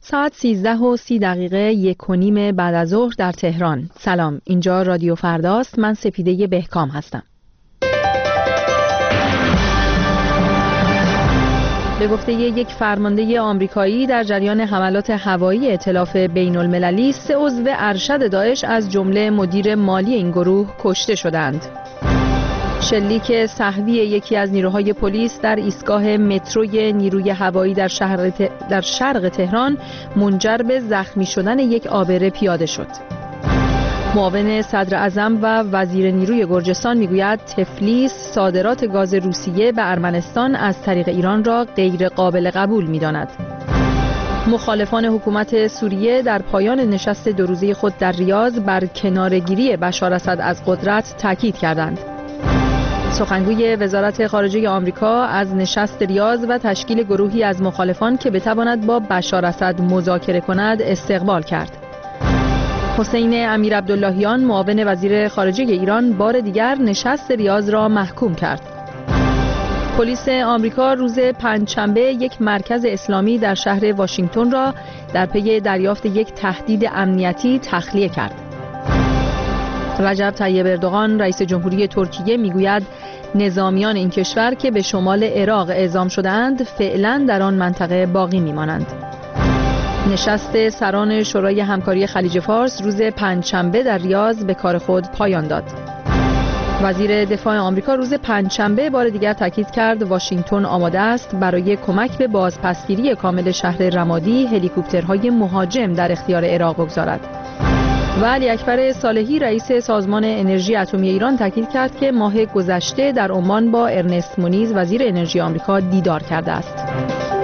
ساعت 13:30 1:30 بعد از ظهر در تهران. سلام، اینجا رادیو فرداست. من سپیده بهکام هستم. به گفته یک فرمانده آمریکایی، در جریان حملات هوایی ائتلاف بین‌المللی 3 عضو ارشد داعش از جمله مدیر مالی این گروه کشته شدند. شلیک سه‌وی یکی از نیروهای پلیس در ایستگاه متروی نیروی هوایی در شرق تهران منجر به زخمی شدن یک عابر پیاده شد. معاون صدر اعظم و وزیر نیروی گرجستان میگوید تفلیس صادرات گاز روسیه به ارمنستان از طریق ایران را غیر قابل قبول می‌داند. مخالفان حکومت سوریه در پایان نشست 2 روزه خود در ریاض بر کناره‌گیری بشار اسد از قدرت تاکید کردند. سخنگوی وزارت خارجه آمریکا از نشست ریاض و تشکیل گروهی از مخالفان که بتواند با بشار اسد مذاکره کند استقبال کرد. حسین امیرعبداللهیان معاون وزیر خارجه ایران بار دیگر نشست ریاض را محکوم کرد. پلیس آمریکا روز پنجشنبه یک مرکز اسلامی در شهر واشنگتن را در پی دریافت یک تهدید امنیتی تخلیه کرد. رجب طیب اردوغان رئیس جمهوری ترکیه میگوید نظامیان این کشور که به شمال عراق اعزام شده‌اند فعلا در آن منطقه باقی میمانند. نشست سران شورای همکاری خلیج فارس روز پنجشنبه در ریاض به کار خود پایان داد. وزیر دفاع آمریکا روز پنجشنبه بار دیگر تاکید کرد واشنگتن آماده است برای کمک به بازپسگیری کامل شهر رمادی هلیکوپترهای مهاجم در اختیار عراق بگذارد. و علی اکبر صالحی رئیس سازمان انرژی اتمی ایران تاکید کرد که ماه گذشته در عمان با ارنست مونیز وزیر انرژی آمریکا دیدار کرده است.